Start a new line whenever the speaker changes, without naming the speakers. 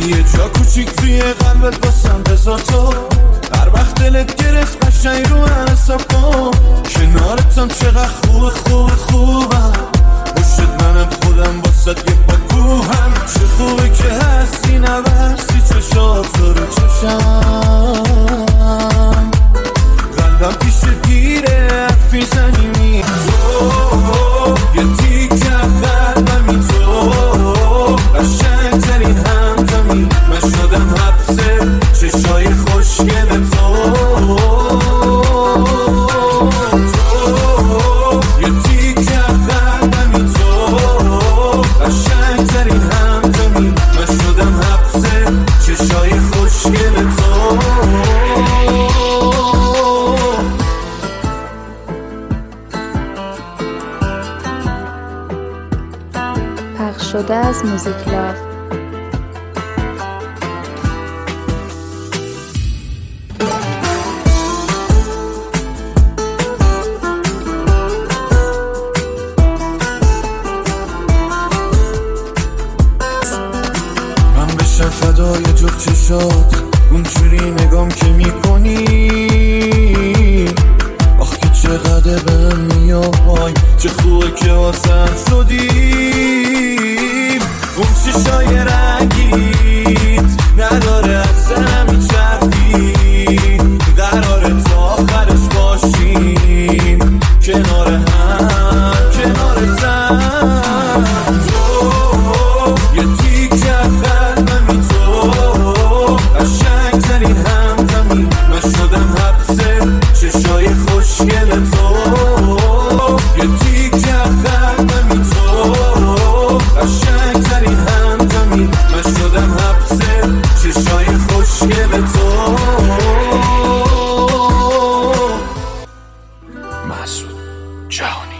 یه جا کوچیک توی قلبت باسم بذار تو، هر وقت دلت گرفت قشنگ رو من حساب کن. کنارتم چقدر خوبم، پشتت منم خودم واسد یه پاکوهم. چه خوبه که هستی نبستی چشات رو چشم، قلبم پیش گیره حرفی زنی می تو، یه تیکه قلبمی تو، قشنگ ترین همدمی. من شدم حبسه چشای خوشگل تو، یه تیکه قلبمی تو، قشنگ ترین همدمی. من شدم حبسه چشای خوشگل تو.
پخش شده از موزیک لاف.
من بشم فدای جفت چشات، اونجوری نگام که میکنی. آخ که چقدر بهم میای، چه خوبه که واسم شدیم. اون چشای رنگیت نداره اصلا میچرفی، قراره تا آخرش باشیم کنار هم تو، یه تیکه قلبمی تو، قشنگ ترین همدمی. من شدم حبسه چشای خوشگل تو، یه تیکه قلبمی تو، قشنگ ترین همدمی. من شدم حبسه چشای خوشگل تو. مسعود جهانی.